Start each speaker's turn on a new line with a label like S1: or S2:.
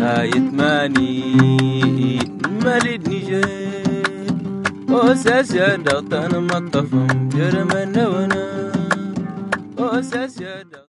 S1: يتماني مالد نيجي وساسيا دغتان مطفم جرم النونا وساسيا